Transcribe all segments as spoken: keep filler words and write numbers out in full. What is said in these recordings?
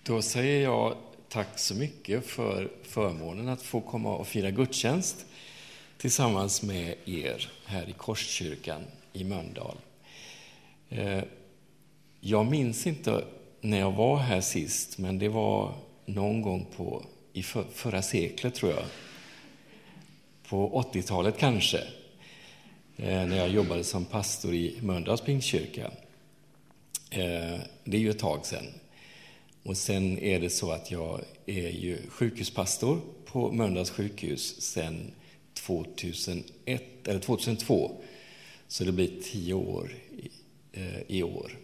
Då säger jag tack så mycket för förmånen att få komma och fira gudstjänst tillsammans med er här i Korskyrkan i Mölndal. Jag minns inte när jag var här sist, men det var någon gång på, i för, förra seklet tror jag. På åttiotalet kanske, när jag jobbade som pastor i Mölndals pingstkyrka. Det är ju ett tag sedan. Och sen är det så att jag är ju sjukhuspastor på Mölndals sjukhus sedan tvåtusenett eller tvåtusentvå. Så det blir tio år i, eh, i år.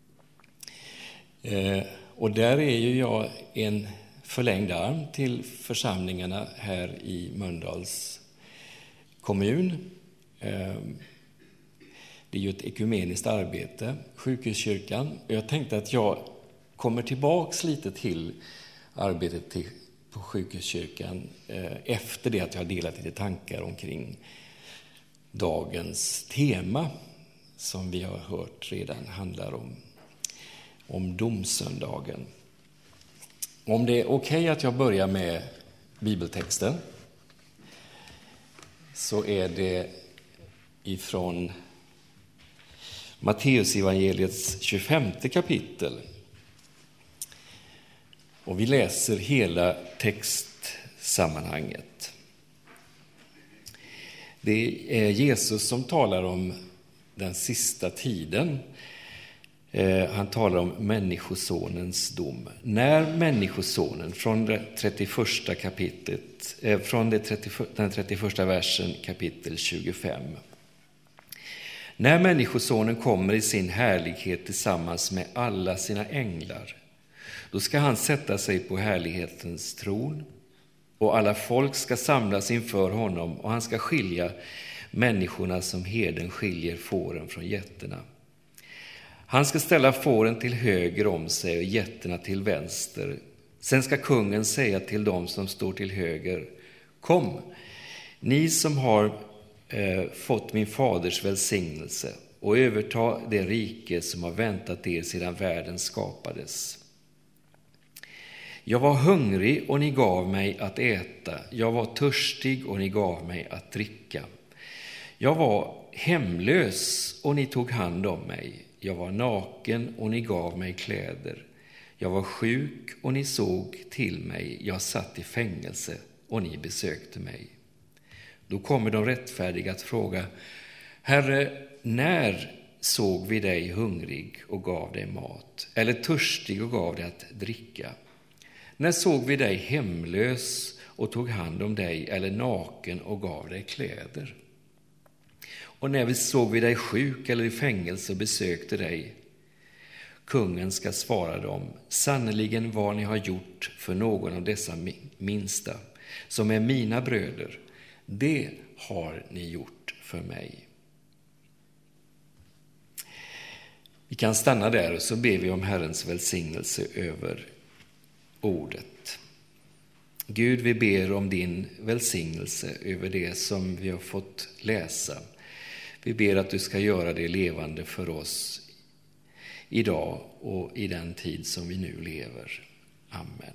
Eh, och där är ju jag en förlängd arm till församlingarna här i Mölndals kommun. Eh, det är ju ett ekumeniskt arbete, sjukhuskyrkan. Och jag tänkte att jag kommer tillbaks lite till arbetet till, på sjukhuskyrkan eh, efter det att jag har delat lite tankar omkring dagens tema som vi har hört redan handlar om, om domsöndagen. Om det är okej okay att jag börjar med bibeltexten så är det ifrån Matteusevangeliets tjugofemte kapitel. Och vi läser hela textsammanhanget. Det är Jesus som talar om den sista tiden. Han talar om människosonens dom. När människosonen, från det trettioförsta kapitlet, från det trettio, den trettioförsta versen kapitel tjugofem. När människosonen kommer i sin härlighet tillsammans med alla sina änglar, då ska han sätta sig på härlighetens tron och alla folk ska samlas inför honom och han ska skilja människorna som herden skiljer fåren från getterna. Han ska ställa fåren till höger om sig och getterna till vänster. Sen ska kungen säga till dem som står till höger: Kom, ni som har eh, fått min faders välsignelse, och överta det rike som har väntat er sedan världen skapades. Jag var hungrig och ni gav mig att äta. Jag var törstig och ni gav mig att dricka. Jag var hemlös och ni tog hand om mig. Jag var naken och ni gav mig kläder. Jag var sjuk och ni såg till mig. Jag satt i fängelse och ni besökte mig. Då kommer de rättfärdiga att fråga: Herre, när såg vi dig hungrig och gav dig mat? Eller törstig och gav dig att dricka? När såg vi dig hemlös och tog hand om dig, eller naken och gav dig kläder? Och när vi såg vi dig sjuk eller i fängelse och besökte dig? Kungen ska svara dem: Sannoliken vad ni har gjort för någon av dessa minsta, som är mina bröder, det har ni gjort för mig. Vi kan stanna där och så ber vi om Herrens välsignelse över ordet. Gud, vi ber om din välsignelse över det som vi har fått läsa. Vi ber att du ska göra det levande för oss idag och i den tid som vi nu lever. Amen.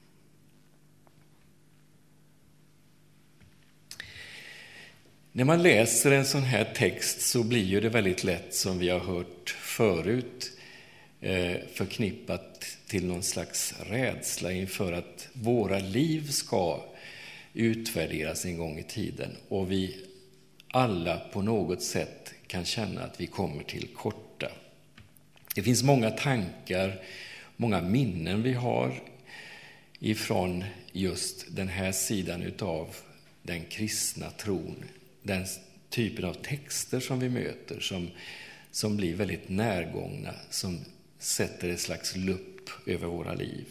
När man läser en sån här text så blir ju det väldigt lätt, som vi har hört förut, förknippat till någon slags rädsla inför att våra liv ska utvärderas en gång i tiden och vi alla på något sätt kan känna att vi kommer till korta. Det finns många tankar, många minnen vi har ifrån just den här sidan utav den kristna tron. Den typen av texter som vi möter som, som blir väldigt närgångna, som sätter ett slags lupp över våra liv.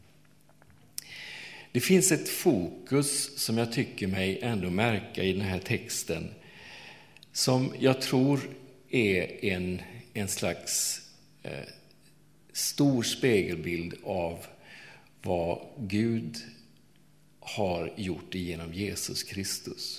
Det finns ett fokus som jag tycker mig ändå märka i den här texten, som jag tror är en, en slags eh, stor spegelbild av vad Gud har gjort genom Jesus Kristus.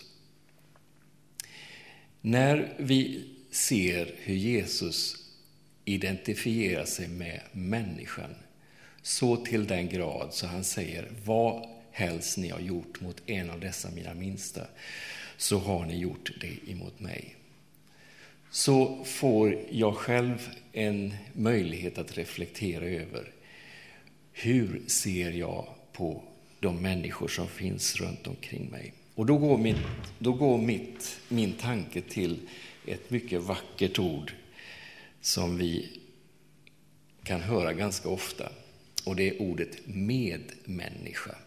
När vi ser hur Jesus identifierar sig med människan, så till den grad så han säger: vad helst ni har gjort mot en av dessa mina minsta, så har ni gjort det emot mig. Så får jag själv en möjlighet att reflektera över: hur ser jag på de människor som finns runt omkring mig? Och då går, mitt, då går mitt, min tanke till ett mycket vackert ord som vi kan höra ganska ofta. Och det är ordet medmänniska.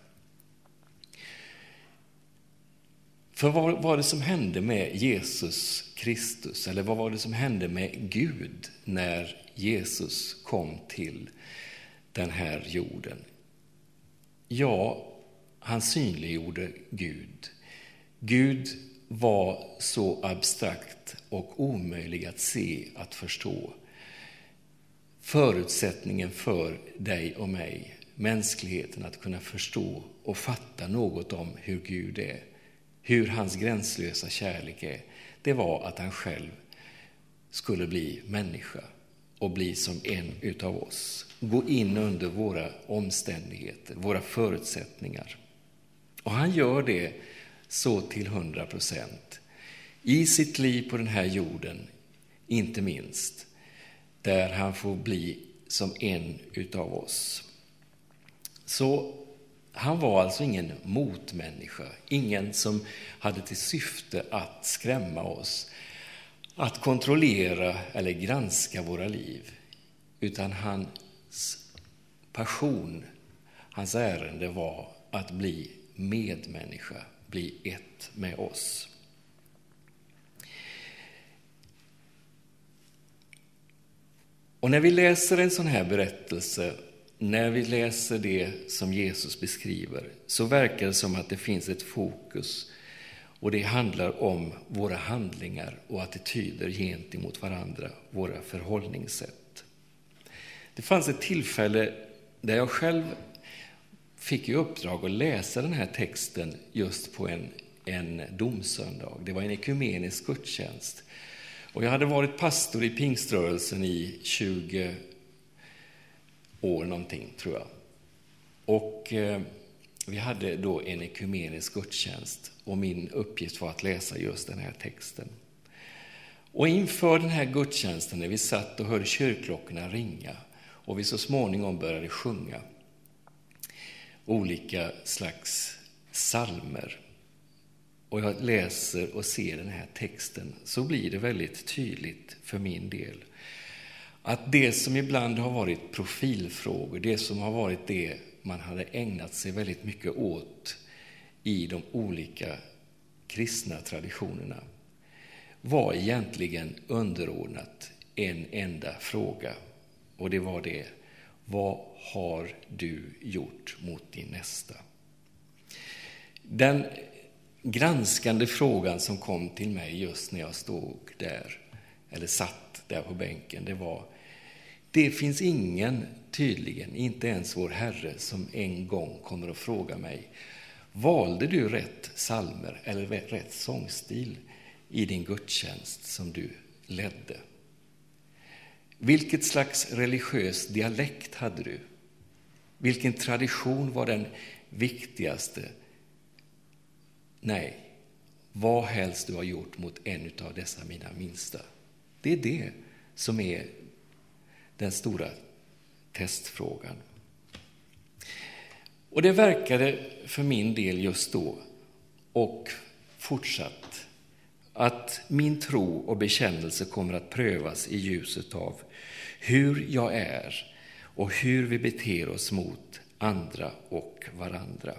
För vad var det som hände med Jesus Kristus? Eller vad var det som hände med Gud när Jesus kom till den här jorden? Ja, han synliggjorde Gud. Gud var så abstrakt och omöjlig att se, att förstå. Förutsättningen för dig och mig, mänskligheten, att kunna förstå och fatta något om hur Gud är, hur hans gränslösa kärlek är, det var att han själv skulle bli människa och bli som en utav oss. Gå in under våra omständigheter, våra förutsättningar. Och han gör det så till hundra procent. I sitt liv på den här jorden, inte minst, där han får bli som en utav oss. Så han var alltså ingen motmänniska, ingen som hade till syfte att skrämma oss, att kontrollera eller granska våra liv, utan hans passion, hans ärende var att bli medmänniska, bli ett med oss. Och när vi läser en sån här berättelse, när vi läser det som Jesus beskriver, så verkar det som att det finns ett fokus, och det handlar om våra handlingar och attityder gentemot varandra, våra förhållningssätt. Det fanns ett tillfälle där jag själv fick i uppdrag att läsa den här texten just på en, en domsöndag. Det var en ekumenisk gudstjänst. Och jag hade varit pastor i pingströrelsen i tjugo år någonting, tror jag. Och eh, vi hade då en ekumenisk gudstjänst, och min uppgift var att läsa just den här texten. Och inför den här gudstjänsten, när vi satt och hörde kyrkklockorna ringa och vi så småningom började sjunga olika slags psalmer, och jag läser och ser den här texten, så blir det väldigt tydligt för min del att det som ibland har varit profilfrågor, det som har varit det man hade ägnat sig väldigt mycket åt i de olika kristna traditionerna, var egentligen underordnat en enda fråga. Och det var det: vad har du gjort mot din nästa? Den granskande frågan som kom till mig just när jag stod där, eller satt där på bänken, det var: det finns ingen, tydligen inte ens vår Herre, som en gång kommer att fråga mig: valde du rätt psalmer eller rätt sångstil i din gudstjänst som du ledde? Vilket slags religiös dialekt hade du? Vilken tradition var den viktigaste? Nej, vad helst du har gjort mot en av dessa mina minsta. Det är det som är den stora testfrågan. Och det verkade för min del just då, och fortsatt, att min tro och bekännelse kommer att prövas i ljuset av hur jag är och hur vi beter oss mot andra och varandra.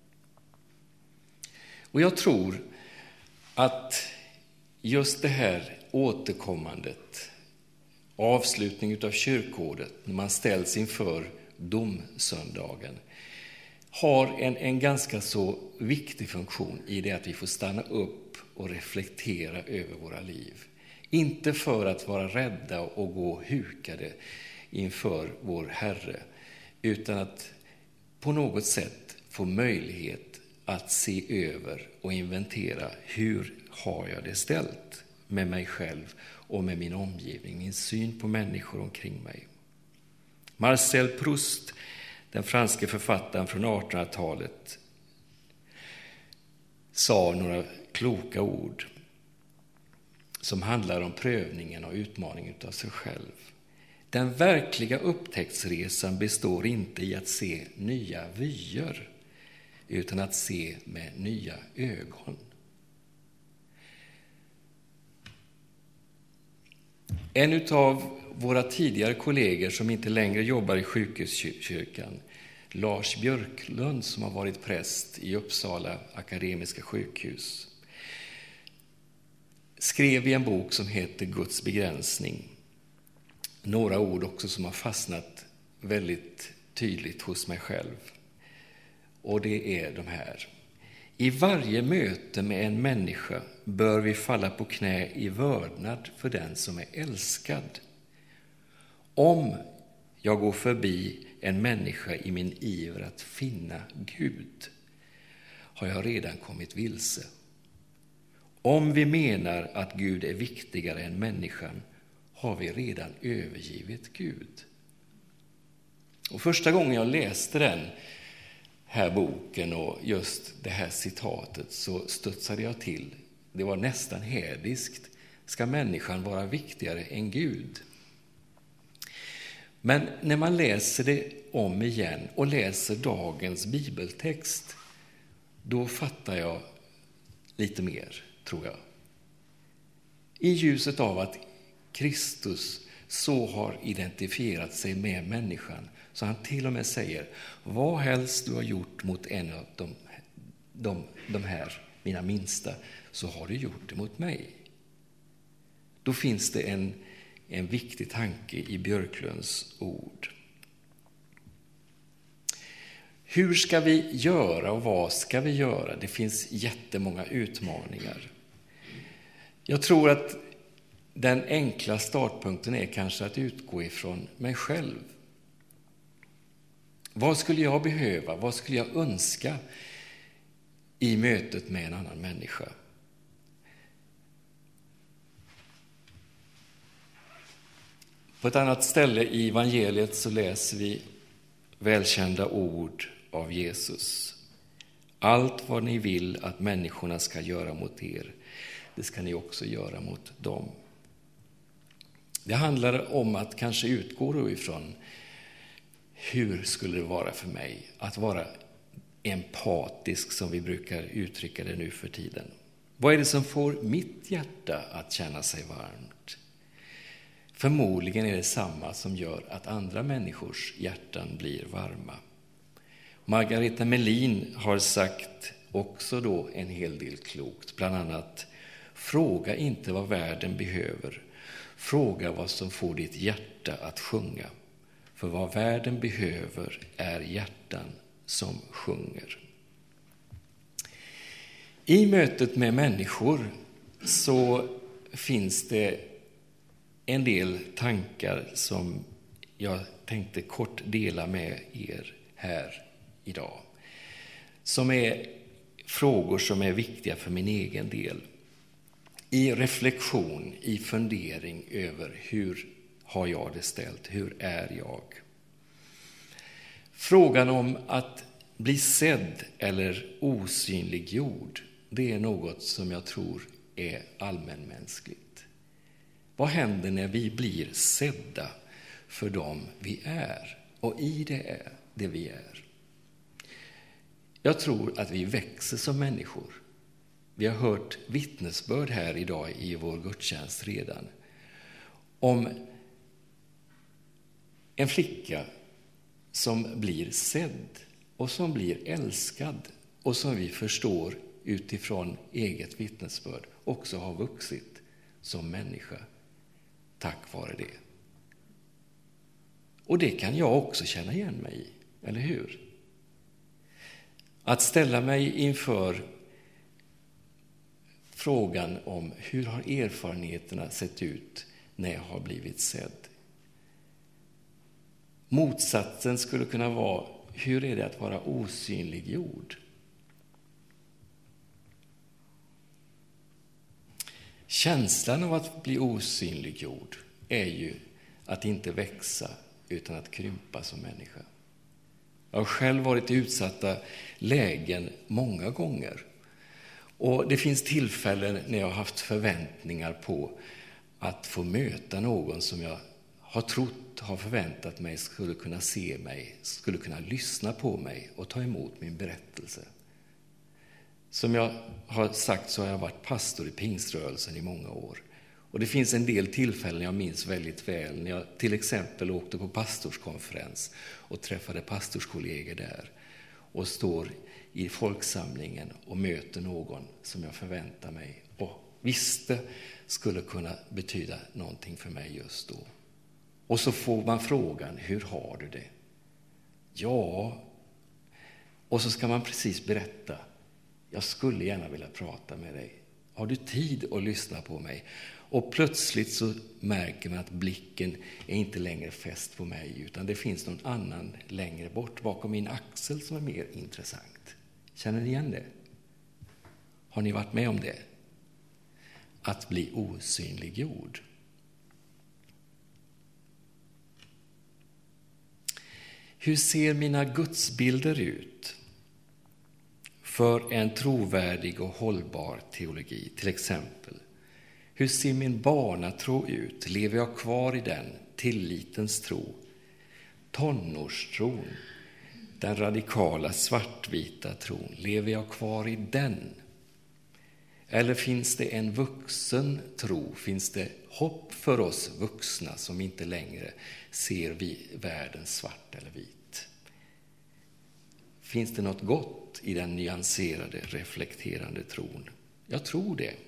Och jag tror att just det här återkommandet, avslutning av kyrkåret, när man ställs inför domsöndagen, har en, en ganska så viktig funktion i det att vi får stanna upp och reflektera över våra liv. Inte för att vara rädda och gå hukade inför vår Herre, utan att på något sätt få möjlighet att se över och inventera: hur har jag det ställt med mig själv och med min omgivning, min syn på människor omkring mig. Marcel Proust den franske författaren från artonhundratalet, sa några kloka ord som handlar om prövningen och utmaningen av sig själv. Den verkliga upptäcktsresan består inte i att se nya vyer, utan att se med nya ögon. En av våra tidigare kollegor som inte längre jobbar i sjukhuskyrkan, Lars Björklund, som har varit präst i Uppsala akademiska sjukhus, skrev i en bok som heter Guds begränsning några ord också som har fastnat väldigt tydligt hos mig själv. Och det är de här. I varje möte med en människa bör vi falla på knä i vördnad för den som är älskad. Om jag går förbi en människa i min iver att finna Gud, har jag redan kommit vilse. Om vi menar att Gud är viktigare än människan, har vi redan övergivit Gud. Och första gången jag läste den här boken och just det här citatet, så studsade jag till. Det var nästan hädiskt. Ska människan vara viktigare än Gud? Men när man läser det om igen och läser dagens bibeltext, då fattar jag lite mer, tror jag. I ljuset av att Kristus så har identifierat sig med människan, så han till och med säger: vad helst du har gjort mot en av de, de, de här, mina minsta, så har du gjort det mot mig. Då finns det en, en viktig tanke i Björklunds ord. Hur ska vi göra och vad ska vi göra? Det finns jättemånga utmaningar. Jag tror att den enkla startpunkten är kanske att utgå ifrån mig själv. Vad skulle jag behöva? Vad skulle jag önska i mötet med en annan människa? På ett annat ställe i evangeliet så läser vi välkända ord av Jesus. Allt vad ni vill att människorna ska göra mot er, det ska ni också göra mot dem. Det handlar om att kanske utgå ifrån hur skulle det vara för mig att vara empatisk, som vi brukar uttrycka det nu för tiden. Vad är det som får mitt hjärta att känna sig varmt? Förmodligen är det samma som gör att andra människors hjärtan blir varma. Margareta Melin har sagt också då en hel del klokt, bland annat: fråga inte vad världen behöver, fråga vad som får ditt hjärta att sjunga. För vad världen behöver är hjärtan som sjunger. I mötet med människor så finns det en del tankar som jag tänkte kort dela med er här idag. Som är frågor som är viktiga för min egen del. I reflektion, i fundering över hur har jag det ställt, hur är jag? Frågan om att bli sedd eller osynliggjord, det är något som jag tror är allmänmänskligt. Vad händer när vi blir sedda för dem vi är och i det är det vi är? Jag tror att vi växer som människor. Vi har hört vittnesbörd här idag i vår gudstjänst redan om en flicka som blir sedd och som blir älskad och som vi förstår utifrån eget vittnesbörd också har vuxit som människa tack vare det. Och det kan jag också känna igen mig i, eller hur? Att ställa mig inför frågan om hur har erfarenheterna sett ut när jag har blivit sedd. Motsatsen skulle kunna vara: hur är det att vara osynliggjord? Känslan av att bli osynliggjord är ju att inte växa utan att krympa som människa. Jag har själv varit i utsatta lägen många gånger. Och det finns tillfällen när jag har haft förväntningar på att få möta någon som jag har trott, har förväntat mig skulle kunna se mig, skulle kunna lyssna på mig och ta emot min berättelse. Som jag har sagt så har jag varit pastor i pingströrelsen i många år. Och det finns en del tillfällen jag minns väldigt väl när jag till exempel åkte på pastorskonferens och träffade pastorskollegor där och står i folksamlingen och möter någon som jag förväntar mig och visste skulle kunna betyda någonting för mig just då. Och så får man frågan, hur har du det? Ja, och så ska man precis berätta, jag skulle gärna vilja prata med dig. Har du tid att lyssna på mig? Och plötsligt så märker man att blicken är inte längre fäst på mig, utan det finns någon annan längre bort bakom min axel som är mer intressant. Känner ni igen det? Har ni varit med om det? Att bli osynliggjord. Hur ser mina gudsbilder ut för en trovärdig och hållbar teologi? Till exempel, hur ser min barnatro ut? Lever jag kvar i den? Tillitens tro. Tonårstron, den radikala svartvita tron. Lever jag kvar i den? Eller finns det en vuxen tro? Finns det hopp för oss vuxna som inte längre ser vi världen svart eller vit? Finns det något gott i den nyanserade, reflekterande tron? Jag tror det.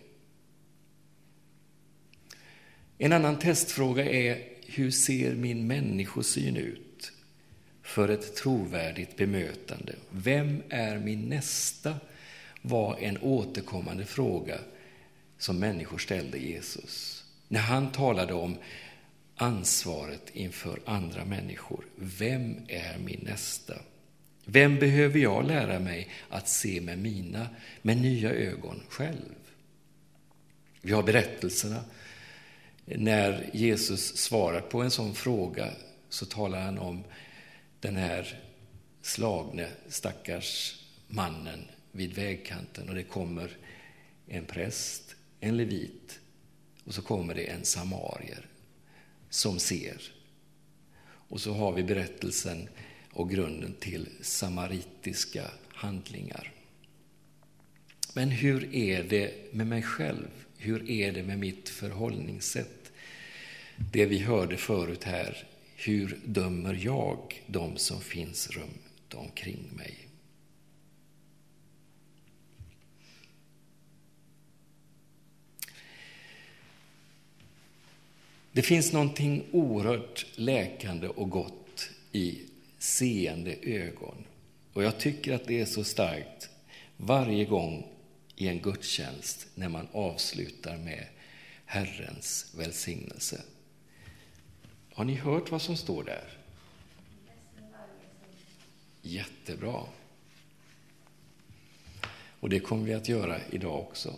En annan testfråga är, hur ser min människosyn ut för ett trovärdigt bemötande? Vem är min nästa? Var en återkommande fråga som människor ställde Jesus. När han talade om ansvaret inför andra människor. Vem är min nästa? Vem behöver jag lära mig att se med mina, med nya ögon själv? Vi har berättelserna. När Jesus svarar på en sån fråga så talar han om den här slagne stackars mannen vid vägkanten, och det kommer en präst, en levit, och så kommer det en samarier som ser. Och så har vi berättelsen och grunden till samaritiska handlingar. Men hur är det med mig själv? Hur är det med mitt förhållningssätt? Det vi hörde förut här, hur dömer jag de som finns runt omkring mig? Det finns någonting oerhört läkande och gott i seende ögon. Och jag tycker att det är så starkt varje gång i en gudstjänst när man avslutar med Herrens välsignelse. Har ni hört vad som står där? Jättebra. Och det kommer vi att göra idag också.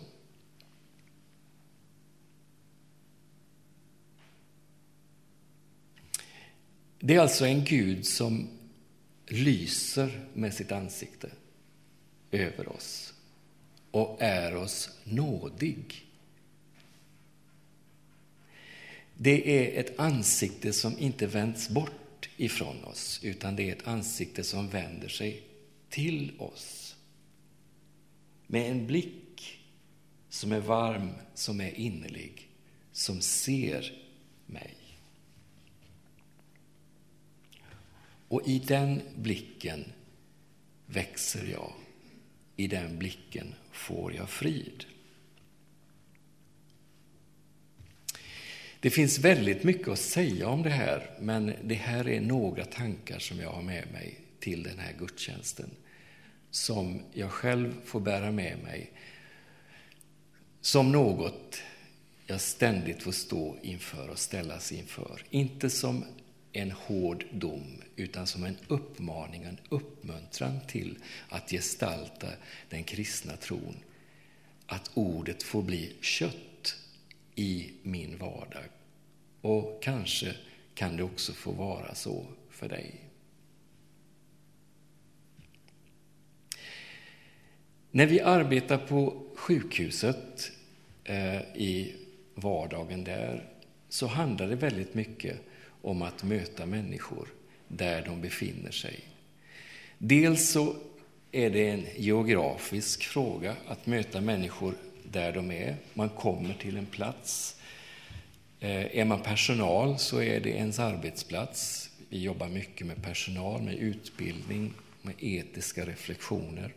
Det är alltså en Gud som lyser med sitt ansikte över oss och är oss nådig. Det är ett ansikte som inte vänds bort ifrån oss, utan det är ett ansikte som vänder sig till oss. Med en blick som är varm, som är innerlig, som ser mig. Och i den blicken växer jag. I den blicken får jag frid. Det finns väldigt mycket att säga om det här, men det här är några tankar som jag har med mig till den här gudstjänsten, som jag själv får bära med mig som något jag ständigt får stå inför och ställas inför. Inte som en hård dom, utan som en uppmaning, en uppmuntran till att gestalta den kristna tron. Att ordet får bli kött i min vardag. Och kanske kan det också få vara så för dig. När vi arbetar på sjukhuset eh, i vardagen där, så handlar det väldigt mycket om att möta människor där de befinner sig. Dels så är det en geografisk fråga att möta människor där de är. Man kommer till en plats. Eh, är man personal så är det ens arbetsplats. Vi jobbar mycket med personal, med utbildning, med etiska reflektioner.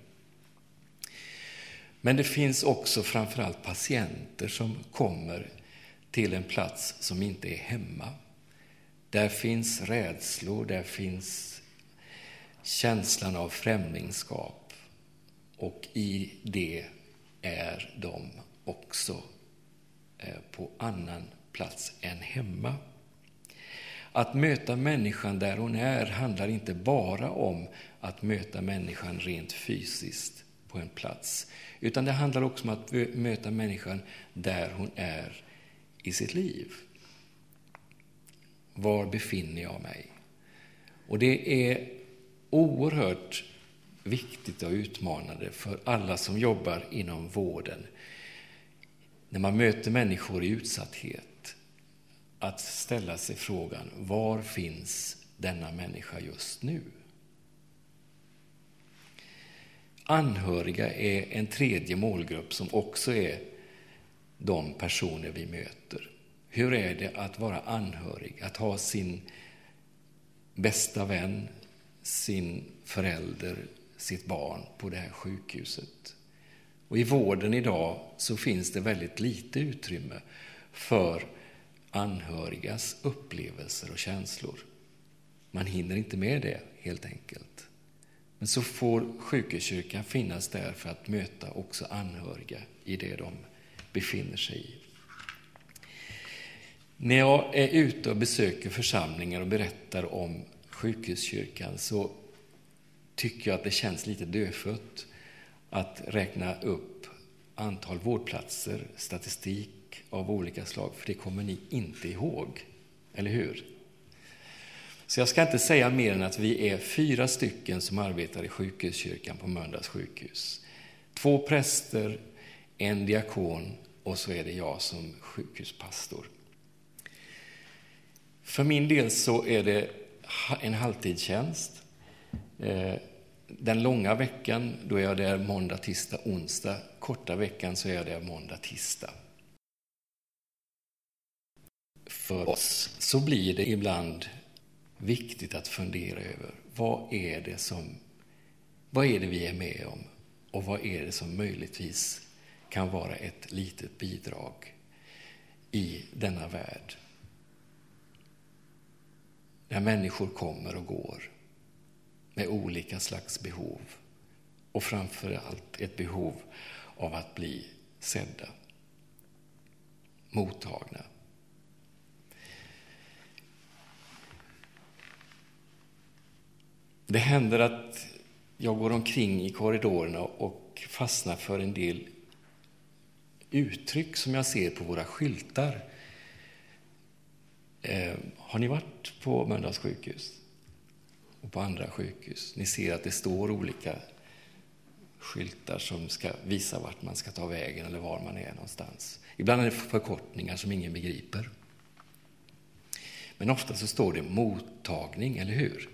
Men det finns också framförallt patienter som kommer till en plats som inte är hemma. Där finns rädslor, där finns känslan av främlingskap. Och i det är de också på annan plats än hemma. Att möta människan där hon är handlar inte bara om att möta människan rent fysiskt på en plats. Utan det handlar också om att möta människan där hon är i sitt liv. Var befinner jag mig? Och det är oerhört viktigt och utmanande för alla som jobbar inom vården. När man möter människor i utsatthet, att ställa sig frågan: var finns denna människa just nu? Anhöriga är en tredje målgrupp som också är de personer vi möter. Hur är det att vara anhörig? Att ha sin bästa vän, sin förälder, sitt barn på det här sjukhuset. Och i vården idag så finns det väldigt lite utrymme för anhörigas upplevelser och känslor. Man hinner inte med det helt enkelt. Men så får sjukhuskyrkan finnas där för att möta också anhöriga i det de befinner sig i. När jag är ute och besöker församlingar och berättar om sjukhuskyrkan så tycker jag att det känns lite dödfött att räkna upp antal vårdplatser, statistik av olika slag, för det kommer ni inte ihåg, eller hur? Så jag ska inte säga mer än att vi är fyra stycken som arbetar i sjukhuskyrkan på Mölndals sjukhus. Två präster, en diakon och så är det jag som sjukhuspastor. För min del så är det en halvtidstjänst. Den långa veckan då är jag där måndag, tisdag, onsdag. Korta veckan så är jag där måndag, tisdag. För oss så blir det ibland viktigt att fundera över vad är det som, vad är det vi är med om och vad är det som möjligtvis kan vara ett litet bidrag i denna värld. När människor kommer och går med olika slags behov och framförallt ett behov av att bli sedda, mottagna. Det händer att jag går omkring i korridorerna och fastnar för en del uttryck som jag ser på våra skyltar. Eh, har ni varit på Mölndals sjukhus och på andra sjukhus? Ni ser att det står olika skyltar som ska visa vart man ska ta vägen eller var man är någonstans. Ibland är det förkortningar som ingen begriper. Men ofta så står det mottagning, eller hur?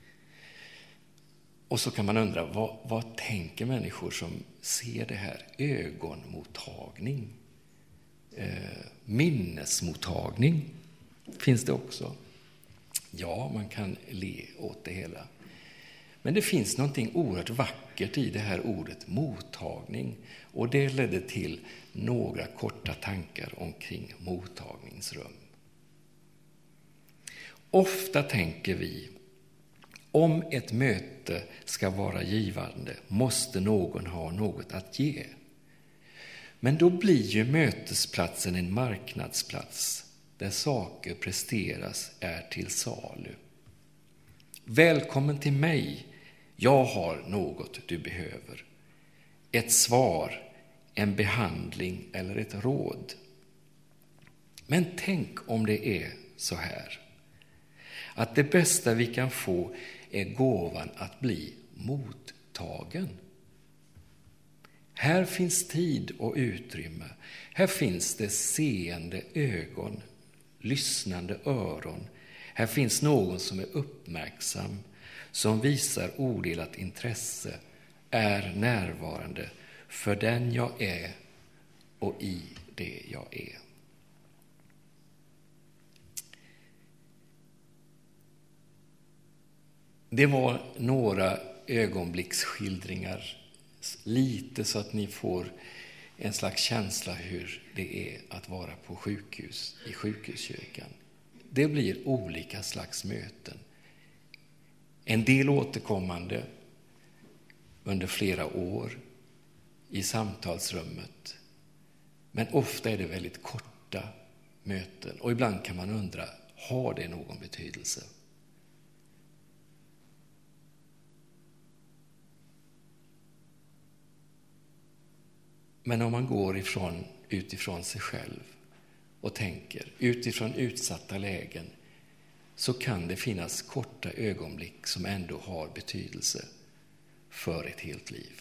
Och så kan man undra, vad, vad tänker människor som ser det här? Ögonmottagning, eh, minnesmottagning finns det också. Ja, man kan le åt det hela. Men det finns någonting oerhört vackert i det här ordet mottagning. Och det ledde till några korta tankar omkring mottagningsrum. Ofta tänker vi, om ett möte ska vara givande måste någon ha något att ge. Men då blir ju mötesplatsen en marknadsplats där saker presteras är till salu. Välkommen till mig, jag har något du behöver. Ett svar, en behandling eller ett råd. Men tänk om det är så här, att det bästa vi kan få är gåvan att bli mottagen. Här finns tid och utrymme. Här finns det seende ögon, lyssnande öron. Här finns någon som är uppmärksam, som visar odelat intresse, är närvarande för den jag är och i det jag är. Det var några ögonblicksskildringar, lite så att ni får en slags känsla hur det är att vara på sjukhus, i sjukhuskyrkan. Det blir olika slags möten. En del återkommande under flera år i samtalsrummet. Men ofta är det väldigt korta möten. Och ibland kan man undra, har det någon betydelse? Men om man går ifrån, utifrån sig själv och tänker utifrån utsatta lägen, så kan det finnas korta ögonblick som ändå har betydelse för ett helt liv.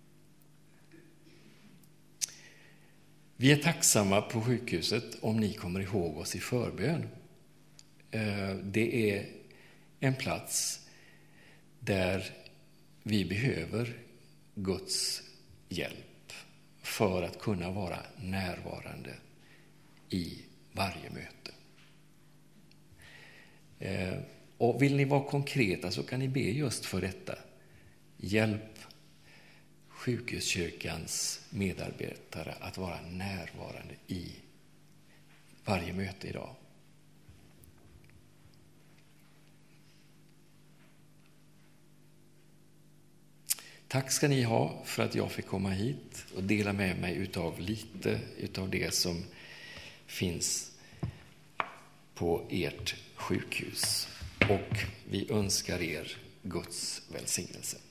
Vi är tacksamma på sjukhuset om ni kommer ihåg oss i förbön. Det är en plats där vi behöver Guds hjälp för att kunna vara närvarande i varje möte. Och vill ni vara konkreta så kan ni be just för detta. Hjälp sjukhuskyrkans medarbetare att vara närvarande i varje möte idag. Tack ska ni ha för att jag fick komma hit och dela med mig utav lite utav det som finns på ert sjukhus. Och vi önskar er Guds välsignelse.